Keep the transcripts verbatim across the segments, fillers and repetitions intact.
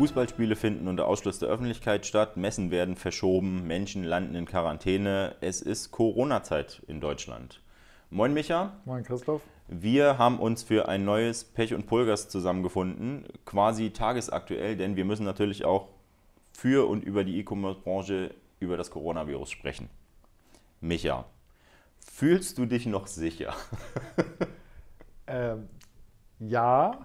Fußballspiele finden unter Ausschluss der Öffentlichkeit statt, Messen werden verschoben, Menschen landen in Quarantäne. Es ist Corona-Zeit in Deutschland. Moin Micha. Moin Christoph. Wir haben uns für ein neues Pech und Pulgas zusammengefunden, quasi tagesaktuell, denn wir müssen natürlich auch für und über die E-Commerce-Branche über das Coronavirus sprechen. Micha, fühlst du dich noch sicher? ähm, ja,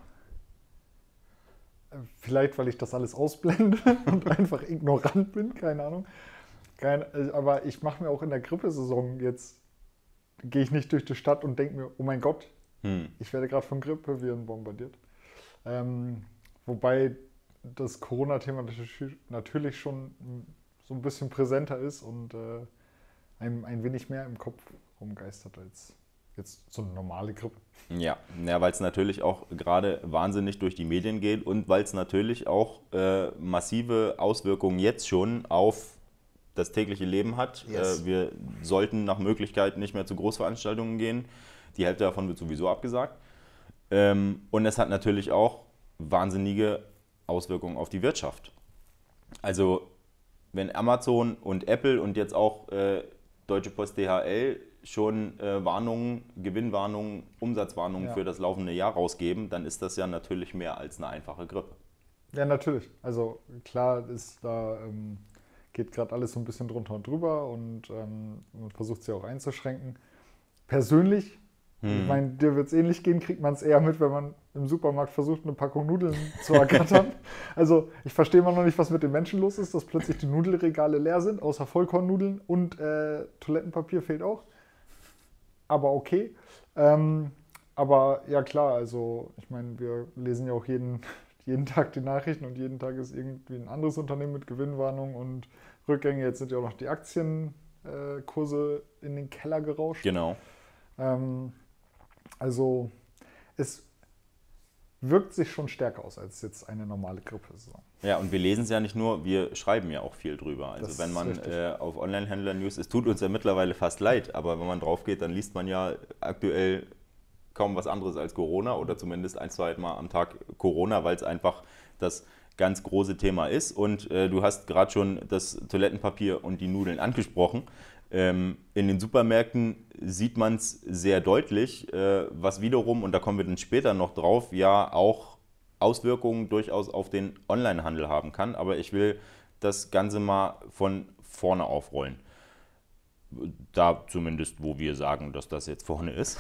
vielleicht weil ich das alles ausblende und einfach ignorant bin, keine Ahnung. Kein, aber ich mache mir auch in der Grippesaison jetzt, gehe ich nicht durch die Stadt und denke mir, oh mein Gott, hm. ich werde gerade von Grippeviren bombardiert. Ähm, wobei das Corona-Thema natürlich schon so ein bisschen präsenter ist und äh, ein, ein wenig mehr im Kopf rumgeistert als jetzt so eine normale Grippe. Ja, ja weil es natürlich auch gerade wahnsinnig durch die Medien geht und weil es natürlich auch äh, massive Auswirkungen jetzt schon auf das tägliche Leben hat. Yes. Äh, wir sollten nach Möglichkeit nicht mehr zu Großveranstaltungen gehen. Die Hälfte davon wird sowieso abgesagt. Ähm, und es hat natürlich auch wahnsinnige Auswirkungen auf die Wirtschaft. Also wenn Amazon und Apple und jetzt auch äh, Deutsche Post D H L schon äh, Warnungen, Gewinnwarnungen, Umsatzwarnungen ja. für das laufende Jahr rausgeben, dann ist das ja natürlich mehr als eine einfache Grippe. Ja, natürlich. Also klar ist da ähm, geht gerade alles so ein bisschen drunter und drüber und ähm, man versucht es ja auch einzuschränken. Persönlich, hm. ich meine, dir wird es ähnlich gehen, kriegt man es eher mit, wenn man im Supermarkt versucht, eine Packung Nudeln zu ergattern. Also ich verstehe immer noch nicht, was mit den Menschen los ist, dass plötzlich die Nudelregale leer sind, außer Vollkornnudeln und äh, Toilettenpapier fehlt auch. Aber okay. Ähm, aber ja klar, also ich meine, wir lesen ja auch jeden, jeden Tag die Nachrichten und jeden Tag ist irgendwie ein anderes Unternehmen mit Gewinnwarnung und Rückgänge. Jetzt sind ja auch noch die Aktienkurse äh, in den Keller gerauscht. Genau. Ähm, also es wirkt sich schon stärker aus als jetzt eine normale Grippesaison. Ja, und wir lesen es ja nicht nur, wir schreiben ja auch viel drüber. Also das wenn man äh, auf Online-Händler-News, es tut uns ja mittlerweile fast leid, aber wenn man drauf geht, dann liest man ja aktuell kaum was anderes als Corona oder zumindest ein, zwei Mal am Tag Corona, weil es einfach das ganz große Thema ist. Und äh, du hast gerade schon das Toilettenpapier und die Nudeln angesprochen. Ähm, in den Supermärkten sieht man es sehr deutlich, äh, was wiederum, und da kommen wir dann später noch drauf, ja auch Auswirkungen durchaus auf den Onlinehandel haben kann. Aber ich will das Ganze mal von vorne aufrollen. Da zumindest, wo wir sagen, dass das jetzt vorne ist.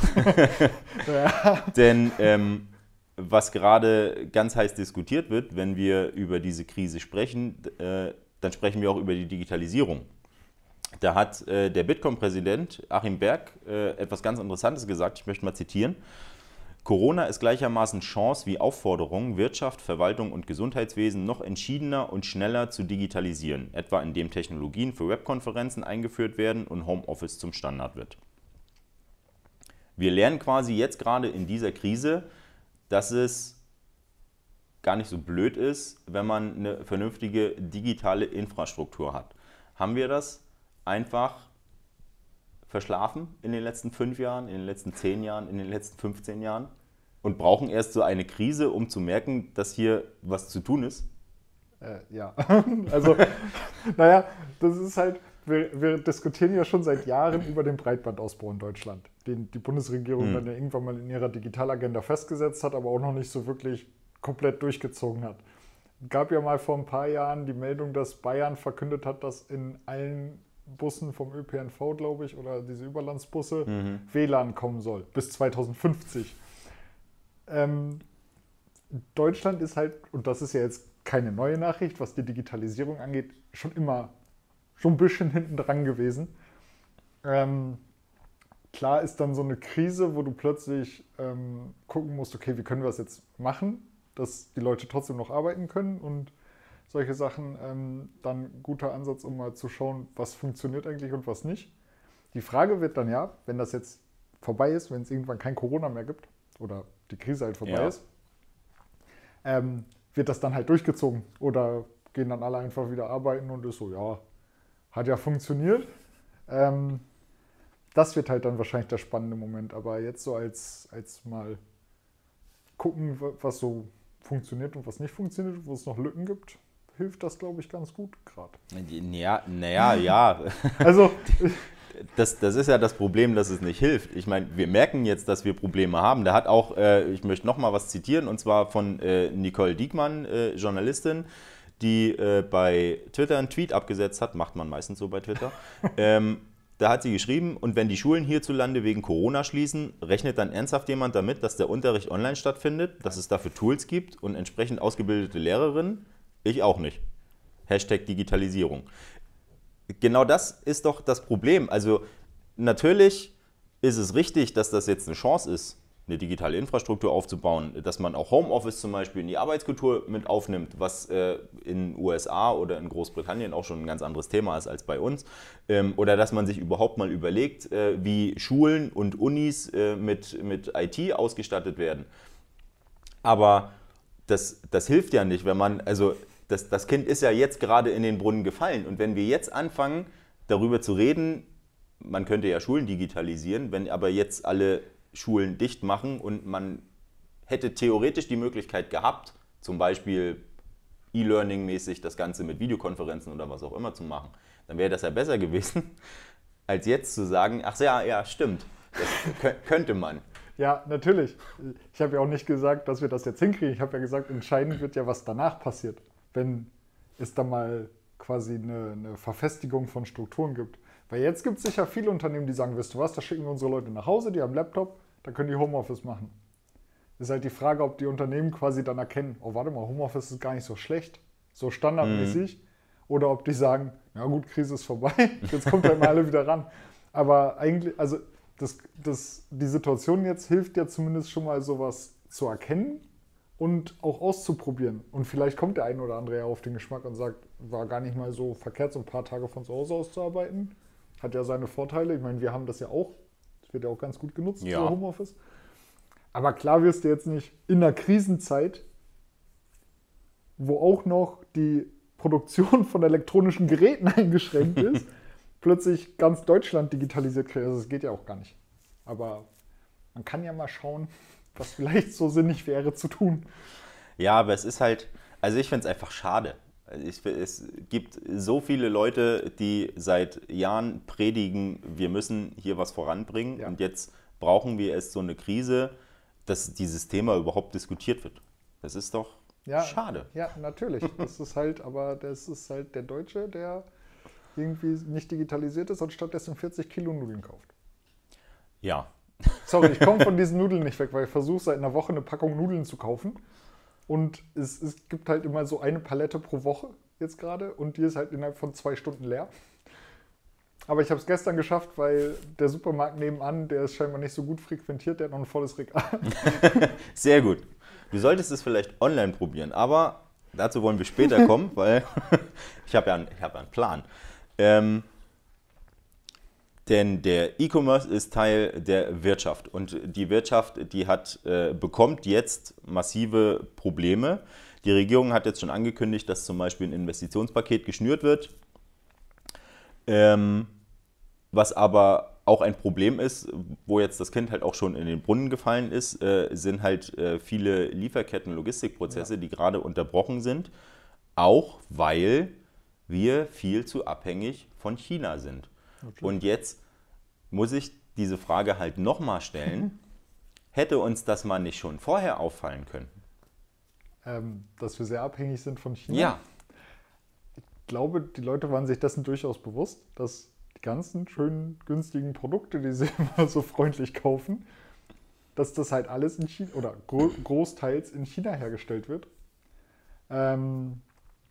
Ja. Denn ähm, was gerade ganz heiß diskutiert wird, wenn wir über diese Krise sprechen, äh, dann sprechen wir auch über die Digitalisierung. Da hat äh, der Bitkom-Präsident Achim Berg äh, etwas ganz Interessantes gesagt, ich möchte mal zitieren. Corona ist gleichermaßen Chance wie Aufforderung, Wirtschaft, Verwaltung und Gesundheitswesen noch entschiedener und schneller zu digitalisieren, etwa indem Technologien für Webkonferenzen eingeführt werden und Homeoffice zum Standard wird. Wir lernen quasi jetzt gerade in dieser Krise, dass es gar nicht so blöd ist, wenn man eine vernünftige digitale Infrastruktur hat. Haben wir das einfach verschlafen in den letzten fünf Jahren, in den letzten zehn Jahren, in den letzten fünfzehn Jahren und brauchen erst so eine Krise, um zu merken, dass hier was zu tun ist? Äh, ja, also naja, das ist halt, wir, wir diskutieren ja schon seit Jahren über den Breitbandausbau in Deutschland, den die Bundesregierung hm. dann ja irgendwann mal in ihrer Digitalagenda festgesetzt hat, aber auch noch nicht so wirklich komplett durchgezogen hat. Es gab ja mal vor ein paar Jahren die Meldung, dass Bayern verkündet hat, dass in allen Bussen vom Ö P N V, glaube ich, oder diese Überlandsbusse, mhm. W L A N kommen soll, bis zweitausendfünfzig. Ähm, Deutschland ist halt, und das ist ja jetzt keine neue Nachricht, was die Digitalisierung angeht, schon immer schon ein bisschen hinten dran gewesen. Ähm, klar ist dann so eine Krise, wo du plötzlich ähm, gucken musst, okay, wie können wir das jetzt machen, dass die Leute trotzdem noch arbeiten können und solche Sachen, ähm, dann ein guter Ansatz, um mal zu schauen, was funktioniert eigentlich und was nicht. Die Frage wird dann ja, wenn das jetzt vorbei ist, wenn es irgendwann kein Corona mehr gibt oder die Krise halt vorbei ja. ist, ähm, wird das dann halt durchgezogen oder gehen dann alle einfach wieder arbeiten und ist so, ja, hat ja funktioniert. Ähm, das wird halt dann wahrscheinlich der spannende Moment, aber jetzt so als, als mal gucken, was so funktioniert und was nicht funktioniert, wo es noch Lücken gibt, hilft das, glaube ich, ganz gut gerade. Ja, naja, ja. Also, das, das ist ja das Problem, dass es nicht hilft. Ich meine, wir merken jetzt, dass wir Probleme haben. Da hat auch, äh, ich möchte noch mal was zitieren, und zwar von äh, Nicole Diekmann, äh, Journalistin, die äh, bei Twitter einen Tweet abgesetzt hat, macht man meistens so bei Twitter. ähm, da hat sie geschrieben, und wenn die Schulen hierzulande wegen Corona schließen, rechnet dann ernsthaft jemand damit, dass der Unterricht online stattfindet, dass es dafür Tools gibt und entsprechend ausgebildete Lehrerinnen? Ich auch nicht. Hashtag Digitalisierung. Genau das ist doch das Problem. Also natürlich ist es richtig, dass das jetzt eine Chance ist, eine digitale Infrastruktur aufzubauen, dass man auch Homeoffice zum Beispiel in die Arbeitskultur mit aufnimmt, was äh, in den U S A oder in Großbritannien auch schon ein ganz anderes Thema ist als bei uns. Ähm, oder dass man sich überhaupt mal überlegt, äh, wie Schulen und Unis äh, mit, mit I T ausgestattet werden. Aber das, das hilft ja nicht, wenn man, also das, das Kind ist ja jetzt gerade in den Brunnen gefallen. Und wenn wir jetzt anfangen, darüber zu reden, man könnte ja Schulen digitalisieren, wenn aber jetzt alle Schulen dicht machen und man hätte theoretisch die Möglichkeit gehabt, zum Beispiel E-Learning-mäßig das Ganze mit Videokonferenzen oder was auch immer zu machen, dann wäre das ja besser gewesen, als jetzt zu sagen, ach ja, ja, stimmt, das könnte man. Ja, natürlich. Ich habe ja auch nicht gesagt, dass wir das jetzt hinkriegen. Ich habe ja gesagt, entscheidend wird ja, was danach passiert, wenn es da mal quasi eine, eine Verfestigung von Strukturen gibt. Weil jetzt gibt es sicher viele Unternehmen, die sagen, weißt du was, da schicken wir unsere Leute nach Hause, die haben Laptop, da können die Homeoffice machen. Ist halt die Frage, ob die Unternehmen quasi dann erkennen, oh warte mal, Homeoffice ist gar nicht so schlecht, so standardmäßig. Mhm. Oder ob die sagen, ja gut, Krise ist vorbei, jetzt kommt halt mal alle wieder ran. Aber eigentlich, also das, das, die Situation jetzt hilft ja zumindest schon mal sowas zu erkennen und auch auszuprobieren. Und vielleicht kommt der eine oder andere ja auf den Geschmack und sagt, war gar nicht mal so verkehrt, so ein paar Tage von zu Hause aus zu arbeiten. Hat ja seine Vorteile. Ich meine, wir haben das ja auch. Das wird ja auch ganz gut genutzt, ja. für Homeoffice. Aber klar wirst du jetzt nicht in einer Krisenzeit, wo auch noch die Produktion von elektronischen Geräten eingeschränkt ist, plötzlich ganz Deutschland digitalisiert kriegen. Also das geht ja auch gar nicht. Aber man kann ja mal schauen, was vielleicht so sinnig wäre zu tun. Ja, aber es ist halt, also ich finde es einfach schade. Ich, es gibt so viele Leute, die seit Jahren predigen, wir müssen hier was voranbringen, ja. Und jetzt brauchen wir erst so eine Krise, dass dieses Thema überhaupt diskutiert wird. Das ist doch ja, schade. Ja, natürlich. Das ist halt, aber das ist halt der Deutsche, der irgendwie nicht digitalisiert ist und stattdessen vierzig Kilo Nudeln kauft. Ja. Sorry, ich komme von diesen Nudeln nicht weg, weil ich versuche seit einer Woche eine Packung Nudeln zu kaufen. Und es, es gibt halt immer so eine Palette pro Woche jetzt gerade und die ist halt innerhalb von zwei Stunden leer. Aber ich habe es gestern geschafft, weil der Supermarkt nebenan, der ist scheinbar nicht so gut frequentiert, der hat noch ein volles Regal. Sehr gut. Du solltest es vielleicht online probieren, aber dazu wollen wir später kommen, weil ich habe ja, einen, ich hab ja einen Plan. Ähm, denn der E-Commerce ist Teil der Wirtschaft und die Wirtschaft, die hat, äh, bekommt jetzt massive Probleme. Die Regierung hat jetzt schon angekündigt, dass zum Beispiel ein Investitionspaket geschnürt wird, ähm, was aber auch ein Problem ist, wo jetzt das Kind halt auch schon in den Brunnen gefallen ist, äh, sind halt äh, viele Lieferketten, Logistikprozesse, ja. die gerade unterbrochen sind, auch weil wir viel zu abhängig von China sind. Okay. Und jetzt muss ich diese Frage halt nochmal stellen, hätte uns das mal nicht schon vorher auffallen können? Ähm, dass wir sehr abhängig sind von China? Ja. Ich glaube, die Leute waren sich dessen durchaus bewusst, dass die ganzen schönen, günstigen Produkte, die sie immer so freundlich kaufen, dass das halt alles in China oder gro- großteils in China hergestellt wird. Ähm,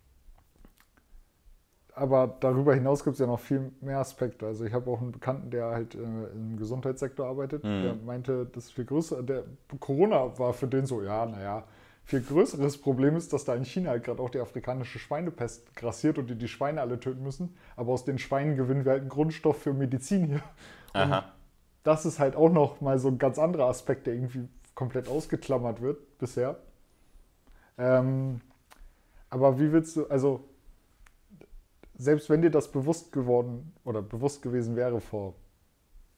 aber darüber hinaus gibt es ja noch viel mehr Aspekte. Also ich habe auch einen Bekannten, der halt äh, im Gesundheitssektor arbeitet, mhm. der meinte, das viel größer, der Corona war für den so, ja, naja, viel größeres Problem ist, dass da in China halt gerade auch die afrikanische Schweinepest grassiert und die die Schweine alle töten müssen. Aber aus den Schweinen gewinnen wir halt einen Grundstoff für Medizin hier. Aha. Und das ist halt auch noch mal so ein ganz anderer Aspekt, der irgendwie komplett ausgeklammert wird bisher. Ähm, aber wie willst du, also selbst wenn dir das bewusst geworden oder bewusst gewesen wäre vor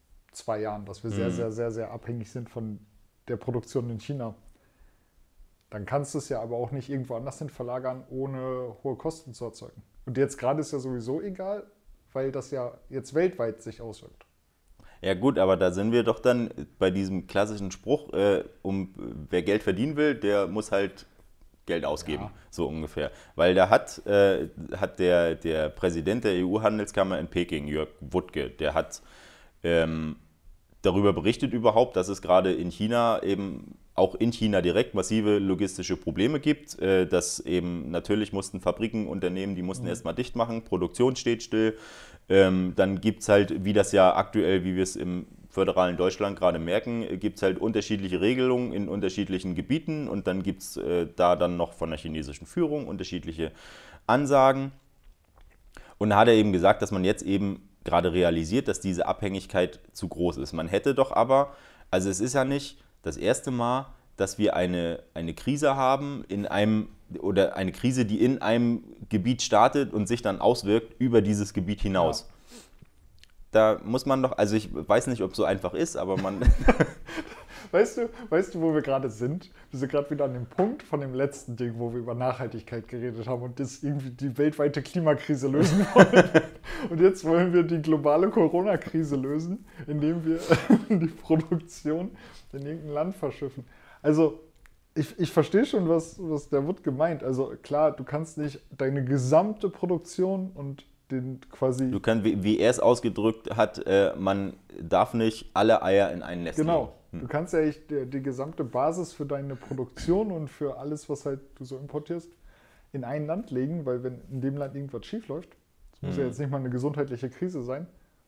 zwei Jahren, dass wir mhm. sehr, sehr, sehr, sehr abhängig sind von der Produktion in China, dann kannst du es ja aber auch nicht irgendwo anders hin verlagern, ohne hohe Kosten zu erzeugen. Und jetzt gerade ist ja sowieso egal, weil das ja jetzt weltweit sich auswirkt. Ja gut, aber da sind wir doch dann bei diesem klassischen Spruch, äh, um wer Geld verdienen will, der muss halt Geld ausgeben, ja. So ungefähr. Weil da hat, äh, hat der, der Präsident der E U-Handelskammer in Peking, Jörg Wuttke, der hat ähm, darüber berichtet überhaupt, dass es gerade in China eben auch in China direkt massive logistische Probleme gibt, äh, dass eben natürlich mussten Fabriken, Unternehmen, die mussten mhm. erstmal dicht machen, Produktion steht still. Ähm, dann gibt es halt, wie das ja aktuell, wie wir es im föderalen Deutschland gerade merken, gibt es halt unterschiedliche Regelungen in unterschiedlichen Gebieten und dann gibt es äh, da dann noch von der chinesischen Führung unterschiedliche Ansagen. Und da hat er eben gesagt, dass man jetzt eben gerade realisiert, dass diese Abhängigkeit zu groß ist. Man hätte doch aber, also es ist ja nicht das erste Mal, dass wir eine, eine Krise haben in einem oder eine Krise, die in einem Gebiet startet und sich dann auswirkt über dieses Gebiet hinaus. Ja. Da muss man doch, also ich weiß nicht, ob es so einfach ist, aber man... Weißt du, weißt du, wo wir gerade sind? Wir sind gerade wieder an dem Punkt von dem letzten Ding, wo wir über Nachhaltigkeit geredet haben und das irgendwie die weltweite Klimakrise lösen wollen. Und jetzt wollen wir die globale Corona-Krise lösen, indem wir die Produktion in irgendein Land verschiffen. Also ich, ich verstehe schon, was, was der Wood gemeint. Also klar, du kannst nicht deine gesamte Produktion und den quasi... Du kannst, wie, wie er es ausgedrückt hat, äh, man darf nicht alle Eier in ein Nest genau. legen. Hm. Du kannst ja echt die, die gesamte Basis für deine Produktion und für alles, was halt du so importierst, in ein Land legen, weil wenn in dem Land irgendwas schief läuft, das muss hm. ja jetzt nicht mal eine gesundheitliche Krise sein,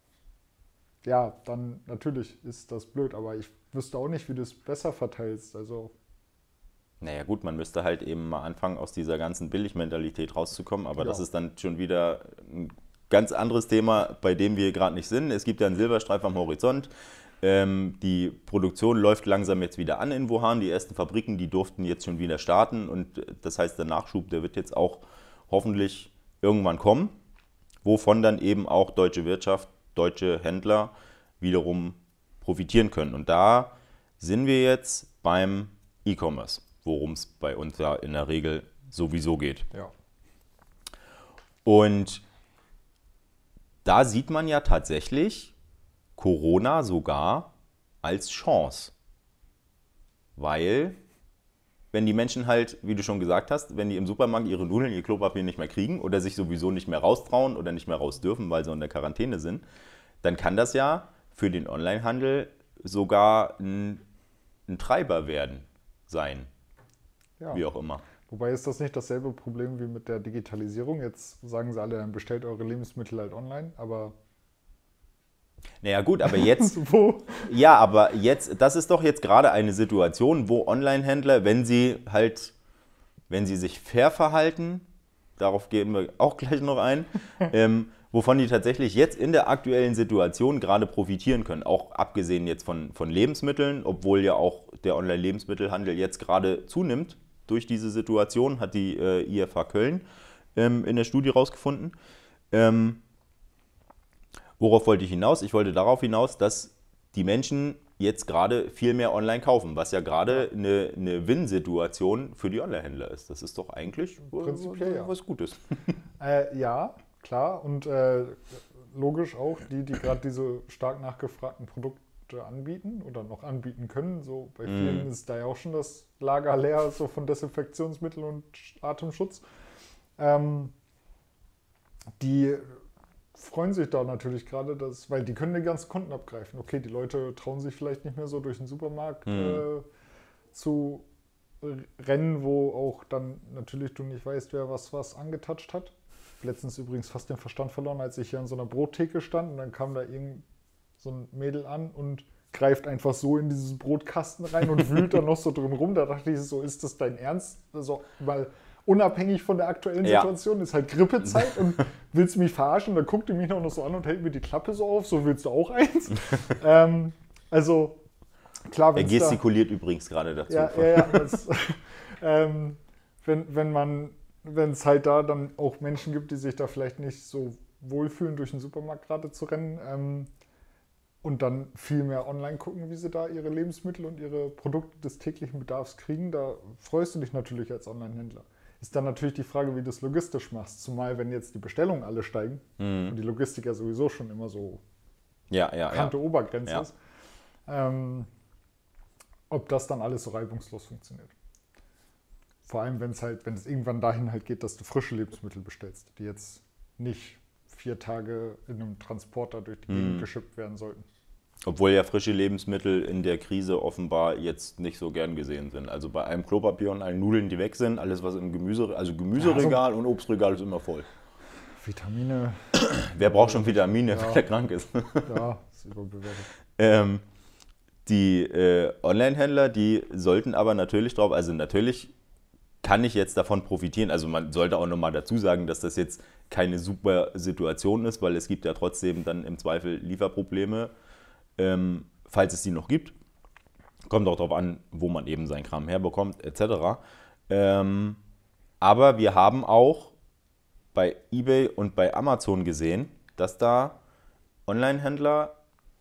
ja, dann natürlich ist das blöd, aber ich wüsste auch nicht, wie du es besser verteilst. Also naja gut, man müsste halt eben mal anfangen, aus dieser ganzen Billigmentalität rauszukommen, aber ja. Das ist dann schon wieder ein ganz anderes Thema, bei dem wir gerade nicht sind. Es gibt ja einen Silberstreif am Horizont. Ähm, die Produktion läuft langsam jetzt wieder an in Wuhan. Die ersten Fabriken, die durften jetzt schon wieder starten und das heißt, der Nachschub, der wird jetzt auch hoffentlich irgendwann kommen, wovon dann eben auch deutsche Wirtschaft, deutsche Händler wiederum profitieren können. Und da sind wir jetzt beim E-Commerce, worum es bei uns ja in der Regel sowieso geht. Ja. Und da sieht man ja tatsächlich Corona sogar als Chance. Weil, wenn die Menschen halt, wie du schon gesagt hast, wenn die im Supermarkt ihre Nudeln, ihr Klopapier nicht mehr kriegen oder sich sowieso nicht mehr raustrauen oder nicht mehr raus dürfen, weil sie in der Quarantäne sind, dann kann das ja für den Onlinehandel sogar ein, ein Treiber werden, sein. Ja. Wie auch immer. Wobei ist das nicht dasselbe Problem wie mit der Digitalisierung? Jetzt sagen sie alle, dann bestellt eure Lebensmittel halt online, aber... Naja gut, aber jetzt... wo? Ja, aber jetzt, das ist doch jetzt gerade eine Situation, wo Online-Händler, wenn sie halt, wenn sie sich fair verhalten, darauf gehen wir auch gleich noch ein, ähm, wovon die tatsächlich jetzt in der aktuellen Situation gerade profitieren können. Auch abgesehen jetzt von, von Lebensmitteln, obwohl ja auch der Online-Lebensmittelhandel jetzt gerade zunimmt. Durch diese Situation hat die äh, I F H Köln ähm, in der Studie rausgefunden. Ähm, worauf wollte ich hinaus? Ich wollte darauf hinaus, dass die Menschen jetzt gerade viel mehr online kaufen, was ja gerade eine, eine Win-Situation für die Online-Händler ist. Das ist doch eigentlich prinzipiell ja. was Gutes. Äh, ja, klar. Und äh, logisch auch, die, die gerade diese stark nachgefragten Produkte anbieten oder noch anbieten können. So bei vielen mm. ist da ja auch schon das Lager leer, so von Desinfektionsmitteln und Atemschutz. Ähm, die freuen sich da natürlich gerade, dass, weil die können die ganzen Konten abgreifen. Okay, die Leute trauen sich vielleicht nicht mehr so durch den Supermarkt mm. äh, zu rennen, wo auch dann natürlich du nicht weißt, wer was was angetatscht hat. Letztens übrigens fast den Verstand verloren, als ich hier an so einer Brottheke stand und dann kam da irgendein so ein Mädel an und greift einfach so in dieses Brotkasten rein und wühlt da noch so drin rum. Da dachte ich so, ist das dein Ernst? Also, weil unabhängig von der aktuellen Situation ja. ist halt Grippezeit und willst mich verarschen? Dann guckt die mich noch so an und hält mir die Klappe so auf. So willst du auch eins? ähm, also, klar, wenn er gestikuliert da, übrigens gerade dazu. Ja, ja, ja. Das, ähm, wenn, wenn man, wenn es halt da dann auch Menschen gibt, die sich da vielleicht nicht so wohlfühlen, durch den Supermarkt gerade zu rennen, ähm, und dann viel mehr online gucken, wie sie da ihre Lebensmittel und ihre Produkte des täglichen Bedarfs kriegen. Da freust du dich natürlich als Online-Händler. Ist dann natürlich die Frage, wie du es logistisch machst. Zumal, wenn jetzt die Bestellungen alle steigen Mhm. und die Logistik ja sowieso schon immer so Ja, ja, Kante ja. Obergrenze Ja. ist, ähm, ob das dann alles so reibungslos funktioniert. Vor allem, wenn es halt, wenn es irgendwann dahin halt geht, dass du frische Lebensmittel bestellst, die jetzt nicht vier Tage in einem Transporter durch die Gegend Mhm. geschippt werden sollten. Obwohl ja frische Lebensmittel in der Krise offenbar jetzt nicht so gern gesehen sind. Also bei einem Klopapier und allen Nudeln, die weg sind, alles was im Gemüse, also Gemüseregal und Obstregal ist immer voll. Vitamine, Wer braucht schon Vitamine, Ja. wenn er krank ist? ja, ist überbewertet. ähm, die äh, Online-Händler, die sollten aber natürlich drauf, also natürlich kann ich jetzt davon profitieren. Also man sollte auch nochmal dazu sagen, dass das jetzt keine super Situation ist, weil es gibt ja trotzdem dann im Zweifel Lieferprobleme, ähm, falls es die noch gibt. Kommt auch darauf an, wo man eben seinen Kram herbekommt, et cetera. Ähm, aber wir haben auch bei eBay und bei Amazon gesehen, dass da Online-Händler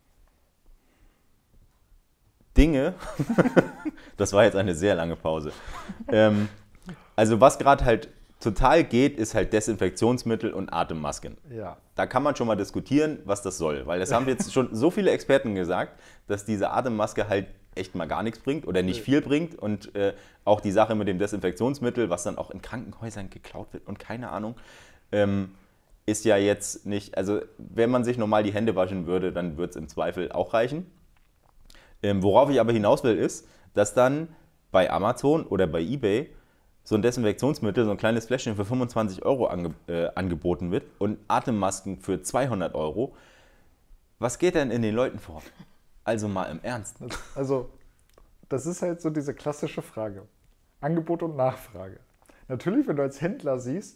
Dinge, das war jetzt eine sehr lange Pause, ähm, also was gerade halt total geht, ist halt Desinfektionsmittel und Atemmasken. Ja. Da kann man schon mal diskutieren, was das soll, weil das haben jetzt schon so viele Experten gesagt, dass diese Atemmaske halt echt mal gar nichts bringt oder nicht viel bringt und äh, auch die Sache mit dem Desinfektionsmittel, was dann auch in Krankenhäusern geklaut wird und keine Ahnung, ähm, ist ja jetzt nicht, also wenn man sich normal die Hände waschen würde, dann würde es im Zweifel auch reichen. Ähm, worauf ich aber hinaus will, ist, dass dann bei Amazon oder bei eBay so ein Desinfektionsmittel, so ein kleines Fläschchen für fünfundzwanzig Euro ange, äh, angeboten wird und Atemmasken für zweihundert Euro. Was geht denn in den Leuten vor? Also mal im Ernst. Also, das ist halt so diese klassische Frage. Angebot und Nachfrage. Natürlich, wenn du als Händler siehst,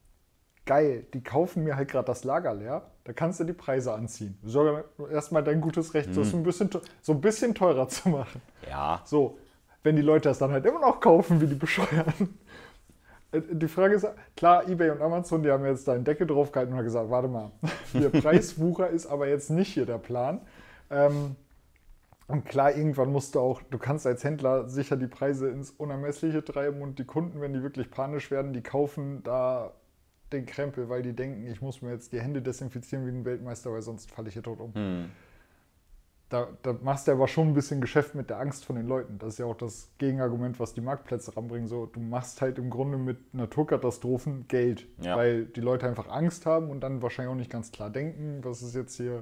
geil, die kaufen mir halt gerade das Lager leer, da kannst du die Preise anziehen. Sogar erstmal dein gutes Recht, das ein bisschen, so ein bisschen teurer zu machen. Ja, So, wenn die Leute das dann halt immer noch kaufen, wie die Bescheuerten. Die Frage ist, klar, eBay und Amazon, die haben jetzt da einen Deckel drauf gehalten und haben gesagt, warte mal, der Preiswucher ist aber jetzt nicht hier der Plan. Ähm, und klar, irgendwann musst du auch, du kannst als Händler sicher die Preise ins Unermessliche treiben und die Kunden, wenn die wirklich panisch werden, die kaufen da den Krempel, weil die denken, ich muss mir jetzt die Hände desinfizieren wie ein Weltmeister, weil sonst falle ich hier tot um. hm. Da, da machst du aber schon ein bisschen Geschäft mit der Angst von den Leuten. Das ist ja auch das Gegenargument, was die Marktplätze ranbringen. So, du machst halt im Grunde mit Naturkatastrophen Geld, Ja. weil die Leute einfach Angst haben und dann wahrscheinlich auch nicht ganz klar denken, was ist jetzt hier,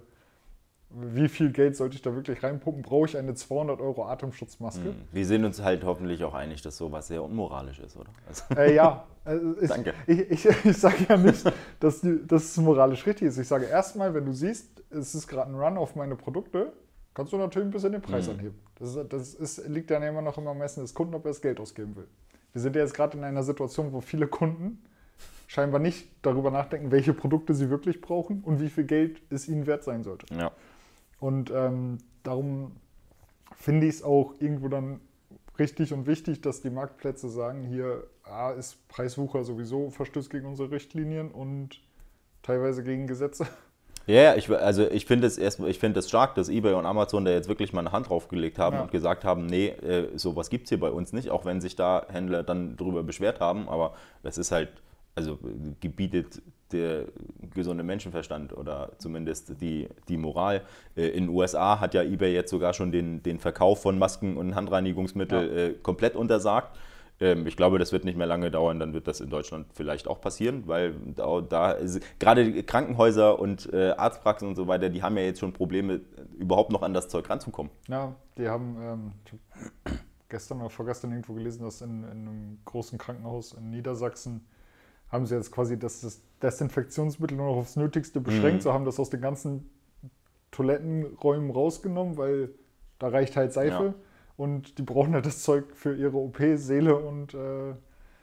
wie viel Geld sollte ich da wirklich reinpumpen? Brauche ich eine zweihundert Euro Atemschutzmaske? Hm. Wir sind uns halt hoffentlich auch einig, dass sowas sehr unmoralisch ist, oder? Also, Äh, ja, also ich, Danke. ich, ich, ich sage ja nicht, dass, die, dass es moralisch richtig ist. Ich sage erstmal, wenn du siehst, es ist gerade ein Run auf meine Produkte, kannst du natürlich ein bisschen den Preis Mhm. anheben. Das, ist, das ist, liegt dann immer noch im Ermessen des Kunden, ob er das Geld ausgeben will. Wir sind ja jetzt gerade in einer Situation, wo viele Kunden scheinbar nicht darüber nachdenken, welche Produkte sie wirklich brauchen und wie viel Geld es ihnen wert sein sollte. ja. Und ähm, darum finde ich es auch irgendwo dann richtig und wichtig, dass die Marktplätze sagen, hier A, ist Preiswucher sowieso Verstößt gegen unsere Richtlinien und teilweise gegen Gesetze. Ja, ja, ich, also ich finde es erst, ich finde es stark, dass eBay und Amazon da jetzt wirklich mal eine Hand draufgelegt haben Ja. und gesagt haben, nee, äh, sowas gibt es hier bei uns nicht, auch wenn sich da Händler dann drüber beschwert haben, aber das ist halt, also gebietet der gesunde Menschenverstand oder zumindest die, die Moral. Äh, in den U S A hat ja eBay jetzt sogar schon den, den Verkauf von Masken und Handreinigungsmittel Ja. äh, komplett untersagt. Ähm, ich glaube, das wird nicht mehr lange dauern, dann wird das in Deutschland vielleicht auch passieren, weil da, da ist, gerade die Krankenhäuser und äh, Arztpraxen und so weiter, die haben ja jetzt schon Probleme, überhaupt noch an das Zeug ranzukommen. Ja, die haben ähm, ich hab gestern oder vorgestern irgendwo gelesen, dass in, in einem großen Krankenhaus in Niedersachsen haben sie jetzt quasi das, das Desinfektionsmittel nur noch aufs Nötigste beschränkt, Mhm. so haben das aus den ganzen Toilettenräumen rausgenommen, weil da reicht halt Seife Ja. und die brauchen halt das Zeug für ihre O P, Seele und äh,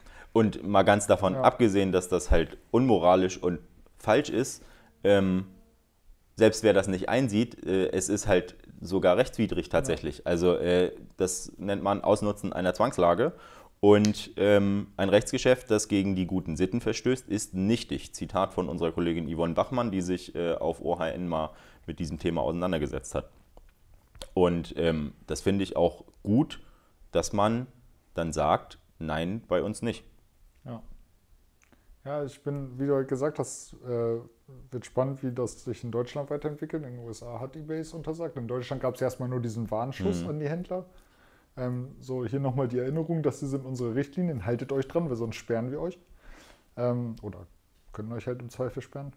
Und mal ganz davon Ja. abgesehen, dass das halt unmoralisch und falsch ist, ähm, selbst wer das nicht einsieht, äh, es ist halt sogar rechtswidrig tatsächlich. Also äh, das nennt man Ausnutzen einer Zwangslage. Und ähm, ein Rechtsgeschäft, das gegen die guten Sitten verstößt, ist nichtig. Zitat von unserer Kollegin Yvonne Bachmann, die sich äh, auf O H N mal mit diesem Thema auseinandergesetzt hat. Und ähm, das finde ich auch gut, dass man dann sagt, nein, bei uns nicht. Ja. Ja, ich bin, wie du halt gesagt hast, äh, wird spannend, wie das sich in Deutschland weiterentwickelt. In den U S A hat eBay es untersagt. In Deutschland gab es erstmal nur diesen Warnschuss Mhm. an die Händler. Ähm, so, hier nochmal die Erinnerung, das sind unsere Richtlinien, haltet euch dran, weil sonst sperren wir euch. Ähm, oder können euch halt im Zweifel sperren.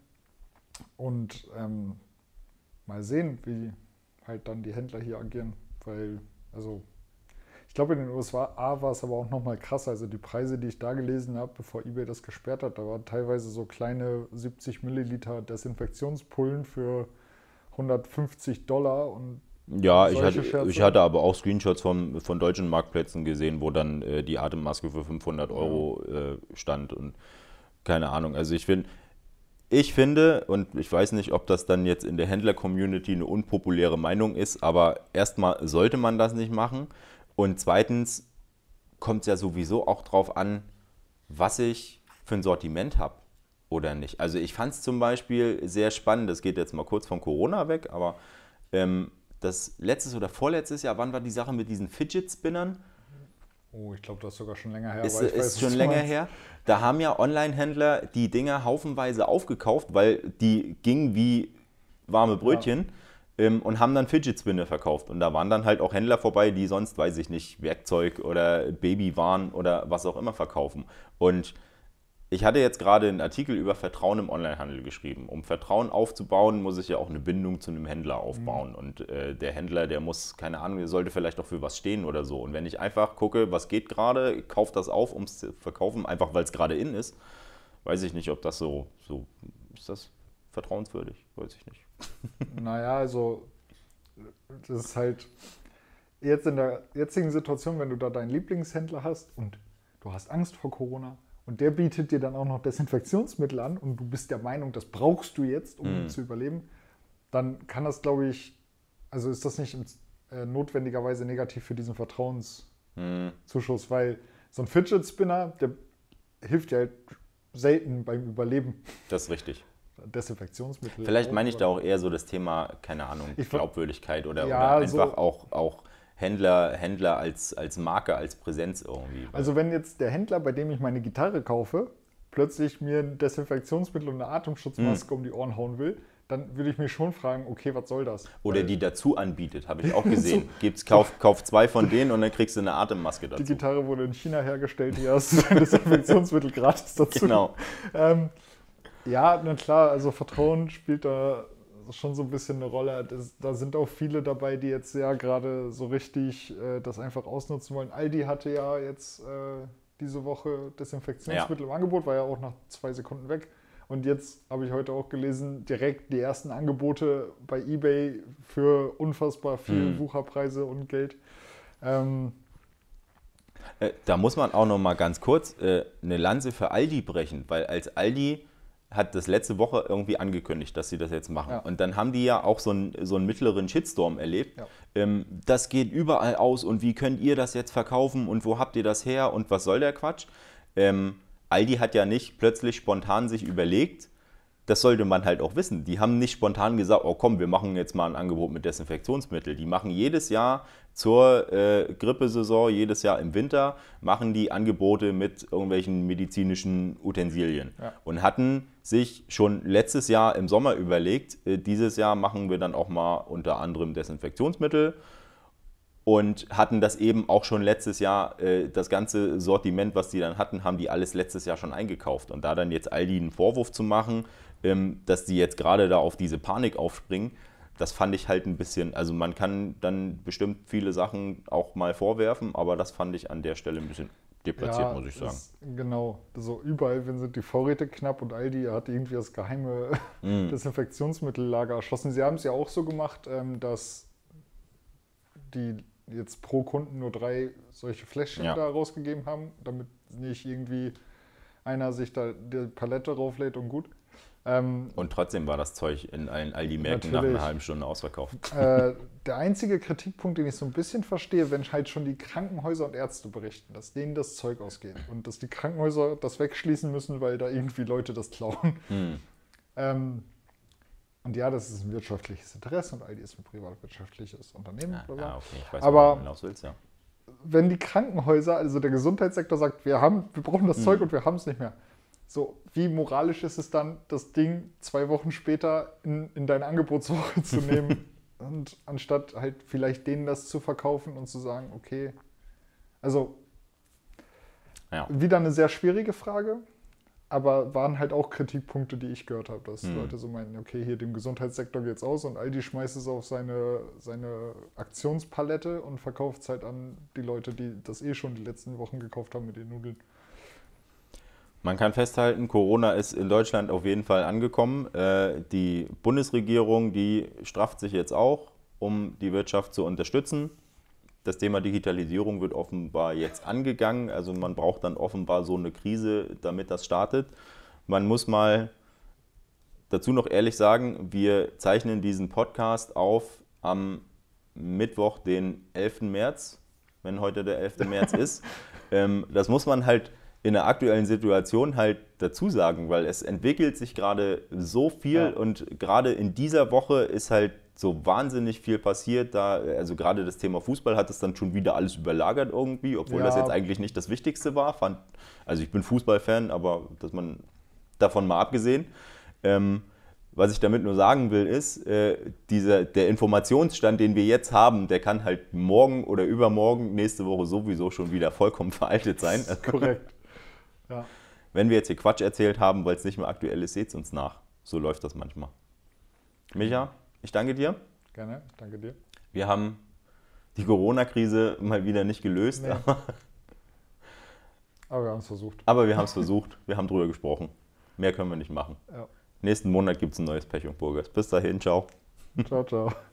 Und ähm, mal sehen, wie halt dann die Händler hier agieren. Weil, also, ich glaube, in den U S A war es aber auch nochmal krass. Also die Preise, die ich da gelesen habe, bevor eBay das gesperrt hat, da waren teilweise so kleine siebzig Milliliter Desinfektionspullen für hundertfünfzig Dollar und Ja, ich solche hatte, Scherze. ich hatte aber auch Screenshots von, von deutschen Marktplätzen gesehen, wo dann äh, die Atemmaske für fünfhundert Euro äh, stand und keine Ahnung. Also ich finde, ich finde, und ich weiß nicht, ob das dann jetzt in der Händler-Community eine unpopuläre Meinung ist, aber erstmal sollte man das nicht machen. Und zweitens kommt es ja sowieso auch drauf an, was ich für ein Sortiment habe oder nicht. Also ich fand es zum Beispiel sehr spannend, das geht jetzt mal kurz von Corona weg, aber ähm, das letztes oder vorletztes Jahr, wann war die Sache mit diesen Fidget Spinnern? Oh, ich glaube, das ist sogar schon länger her. Ist, aber ich ist weiß, was schon du länger meinst. her. Da haben ja Online-Händler die Dinger haufenweise aufgekauft, weil die gingen wie warme Brötchen ähm, und haben dann Fidget Spinner verkauft. Und da waren dann halt auch Händler vorbei, die sonst, weiß ich nicht, Werkzeug oder Babywaren oder was auch immer verkaufen. Und ich hatte jetzt gerade einen Artikel über Vertrauen im Onlinehandel geschrieben. Um Vertrauen aufzubauen, muss ich ja auch eine Bindung zu einem Händler aufbauen. Und äh, der Händler, der muss, keine Ahnung, der sollte vielleicht auch für was stehen oder so. Und wenn ich einfach gucke, was geht gerade, kaufe das auf, um es zu verkaufen, einfach weil es gerade in ist, weiß ich nicht, ob das so, so, ist das vertrauenswürdig? Weiß ich nicht. Naja, also das ist halt jetzt in der jetzigen Situation, wenn du da deinen Lieblingshändler hast und du hast Angst vor Corona und der bietet dir dann auch noch Desinfektionsmittel an und du bist der Meinung, das brauchst du jetzt, um Mhm. zu überleben, dann kann das, glaube ich, also ist das nicht äh, notwendigerweise negativ für diesen Vertrauenszuschuss, Mhm. weil so ein Fidget Spinner, der hilft dir halt selten beim Überleben. Das ist richtig. Desinfektionsmittel Vielleicht auch, meine ich da aber auch eher so das Thema, keine Ahnung, Ich ver- Glaubwürdigkeit oder, Ja, oder einfach so- auch, auch Händler, Händler als, als Marke, als Präsenz irgendwie. Weil- Also wenn jetzt der Händler, bei dem ich meine Gitarre kaufe, plötzlich mir ein Desinfektionsmittel und eine Atemschutzmaske um die Ohren hauen will, dann würde ich mich schon fragen, okay, was soll das? Oder Weil die dazu anbietet, habe ich auch gesehen. Gibt's, kauf, kauf zwei von denen und dann kriegst du eine Atemmaske die dazu. Gitarre wurde in China hergestellt, hier hast du ein Desinfektionsmittel gratis dazu. Genau. Ähm, ja, na klar, also Vertrauen spielt da schon so ein bisschen eine Rolle. Das, da sind auch viele dabei, die jetzt ja gerade so richtig äh, das einfach ausnutzen wollen. Aldi hatte ja jetzt äh, diese Woche Desinfektionsmittel im Angebot, war ja auch nach zwei Sekunden weg. Und jetzt habe ich heute auch gelesen, direkt die ersten Angebote bei eBay für unfassbar viel Hm. Wucherpreise und Geld. Ähm, Äh, da muss man auch noch mal ganz kurz äh, eine Lanze für Aldi brechen, weil als Aldi hat das letzte Woche irgendwie angekündigt, dass sie das jetzt machen. Ja. Und dann haben die ja auch so einen, so einen mittleren Shitstorm erlebt. Ja. Ähm, das geht überall aus und wie könnt ihr das jetzt verkaufen und wo habt ihr das her und was soll der Quatsch? Ähm, Aldi hat ja nicht plötzlich spontan sich überlegt, das sollte man halt auch wissen. Die haben nicht spontan gesagt, oh komm, wir machen jetzt mal ein Angebot mit Desinfektionsmittel. Die machen jedes Jahr zur äh, Grippesaison, jedes Jahr im Winter, machen die Angebote mit irgendwelchen medizinischen Utensilien. Ja. Und hatten sich schon letztes Jahr im Sommer überlegt, äh, dieses Jahr machen wir dann auch mal unter anderem Desinfektionsmittel. Und hatten das eben auch schon letztes Jahr, äh, das ganze Sortiment, was die dann hatten, haben die alles letztes Jahr schon eingekauft. Und da dann jetzt Aldi einen Vorwurf zu machen, ähm, dass die jetzt gerade da auf diese Panik aufspringen, das fand ich halt ein bisschen, also man kann dann bestimmt viele Sachen auch mal vorwerfen, aber das fand ich an der Stelle ein bisschen deplatziert, Ja, muss ich sagen. ist- genau. So überall wenn sind die Vorräte knapp und Aldi hat irgendwie das geheime Mm. Desinfektionsmittellager erschlossen. Sie haben es ja auch so gemacht, ähm, dass die jetzt pro Kunden nur drei solche Fläschchen Ja. da rausgegeben haben, damit nicht irgendwie einer sich da die Palette rauflädt und gut. Ähm, Und trotzdem war das Zeug in allen Aldi-Märkten nach Natürlich. einer halben Stunde ausverkauft. äh, der einzige Kritikpunkt, den ich so ein bisschen verstehe, wenn halt schon die Krankenhäuser und Ärzte berichten, dass denen das Zeug ausgeht und dass die Krankenhäuser das wegschließen müssen, weil da irgendwie Leute das klauen. Hm. Ähm, Und ja, das ist ein wirtschaftliches Interesse und Aldi ist ein privatwirtschaftliches Unternehmen. Ja, ja, okay, ich weiß, aber was du hinaus willst, ja. Wenn die Krankenhäuser, also der Gesundheitssektor sagt, wir, haben, wir brauchen das Mhm. Zeug und wir haben es nicht mehr. So, wie moralisch ist es dann, das Ding zwei Wochen später in, in deine Angebotswoche zu nehmen und anstatt halt vielleicht denen das zu verkaufen und zu sagen, okay, also Ja. wieder eine sehr schwierige Frage, aber waren halt auch Kritikpunkte, die ich gehört habe, dass Mhm. Leute so meinten, okay, hier dem Gesundheitssektor geht's aus und Aldi schmeißt es auf seine, seine Aktionspalette und verkauft es halt an die Leute, die das eh schon die letzten Wochen gekauft haben mit den Nudeln. Man kann festhalten, Corona ist in Deutschland auf jeden Fall angekommen. Äh, die Bundesregierung, die strafft sich jetzt auch, um die Wirtschaft zu unterstützen. Das Thema Digitalisierung wird offenbar jetzt angegangen. Also man braucht dann offenbar so eine Krise, damit das startet. Man muss mal dazu noch ehrlich sagen, wir zeichnen diesen Podcast auf am Mittwoch, den elften März, wenn heute der elfte März ist. Ähm, das muss man halt in der aktuellen Situation halt dazu sagen, weil es entwickelt sich gerade so viel Ja. und gerade in dieser Woche ist halt so wahnsinnig viel passiert. Da, also gerade das Thema Fußball hat es dann schon wieder alles überlagert irgendwie, obwohl Ja. das jetzt eigentlich nicht das Wichtigste war. Fand, also ich bin Fußballfan, aber dass man davon mal abgesehen. Ähm, was ich damit nur sagen will, ist, äh, dieser, der Informationsstand, den wir jetzt haben, der kann halt morgen oder übermorgen, nächste Woche sowieso schon wieder vollkommen veraltet sein. Korrekt. Ja. Wenn wir jetzt hier Quatsch erzählt haben, weil es nicht mehr aktuell ist, seht es uns nach. So läuft das manchmal. Micha, ich danke dir. Gerne, danke dir. Wir haben die Corona-Krise mal wieder nicht gelöst, Nee. aber, Aber wir haben es versucht. aber wir haben es versucht. Wir haben drüber gesprochen. Mehr können wir nicht machen. Ja. Nächsten Monat gibt es ein neues Pech und Burgers. Bis dahin, ciao. Ciao, ciao.